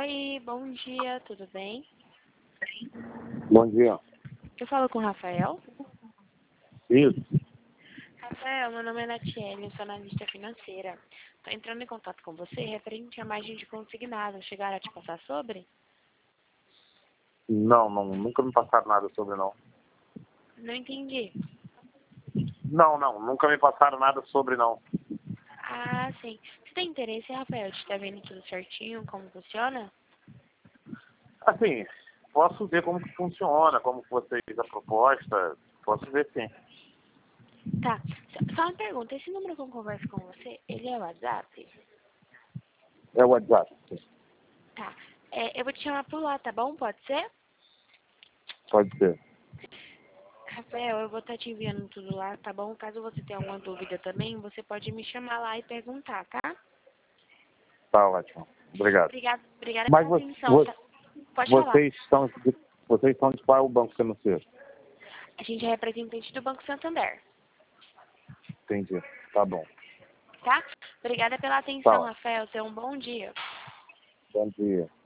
Oi, bom dia, tudo bem? Bom dia. Eu falo com o Rafael. Isso. Rafael, meu nome é Natiele, eu sou analista financeira. Estou entrando em contato com você referente à margem de consignado. Chegaram a te passar sobre? Não, nunca me passaram nada sobre, não. Não entendi. Não, nunca me passaram nada sobre, não. Ah, sim. Você tem interesse, Rafael, de estar vendo tudo certinho, como funciona? Assim, posso ver como que funciona, como que você fez a proposta, posso ver sim. Tá. Só uma pergunta, esse número que eu converso com você, ele é o WhatsApp? É o WhatsApp. Tá. Eu vou te chamar por lá, tá bom? Pode ser? Pode ser. Rafael, eu vou estar te enviando tudo lá, tá bom? Caso você tenha alguma dúvida também, você pode me chamar lá e perguntar, tá? Tá ótimo. Obrigado. Obrigada Mas pela atenção, tá? Pode falar. vocês são de qual banco financeiro? A gente é representante do Banco Santander, Entendi. Tá bom. tá? Obrigada pela atenção, Tá. Rafael. Tenha um bom dia. Bom dia.